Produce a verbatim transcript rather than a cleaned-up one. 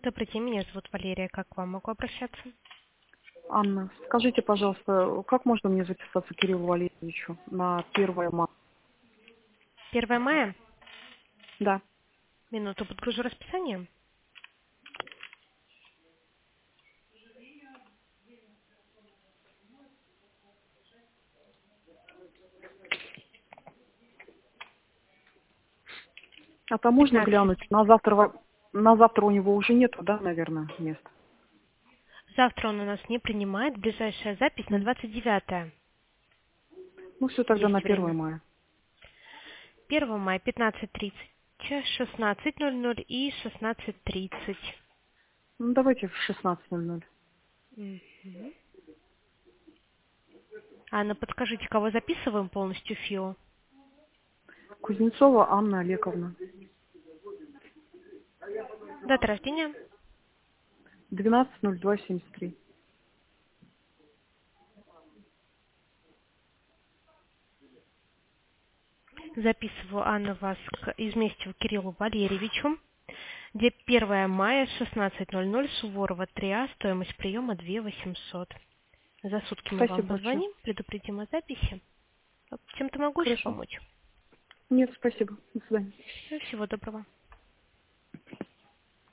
Добрый день, меня зовут Валерия. Как к вам могу обращаться? Анна, скажите, пожалуйста, как можно мне записаться к Кириллу Валерьевичу на первое мая? первое мая. Да. Минуту, подгружу расписание. А там можно пятнадцать. глянуть? На завтра, во- на завтра у него уже нету, да, наверное, места? Завтра он у нас не принимает. Ближайшая запись на М. двадцать девятое. Ну, все тогда на Есть первое время. мая. первое мая, пятнадцать тридцать, шестнадцать ноль ноль и шестнадцать тридцать. Ну, давайте в шестнадцать ноль ноль. Мгм. Анна, подскажите, кого записываем полностью ФИО? Кузнецова Анна Олеговна. Дата рождения. двенадцать ноль два семьдесят три. Записываю, Анна, вас к Изместьеву Кириллу Валерьевичу. Где первое мая, шестнадцать ноль ноль, Суворова три А, стоимость приема две тысячи восемьсот. За сутки мы вам Спасибо большое. позвоним, предупредим о записи. Чем-то могу еще Хорошо. помочь? Нет, спасибо. До свидания. Всего доброго.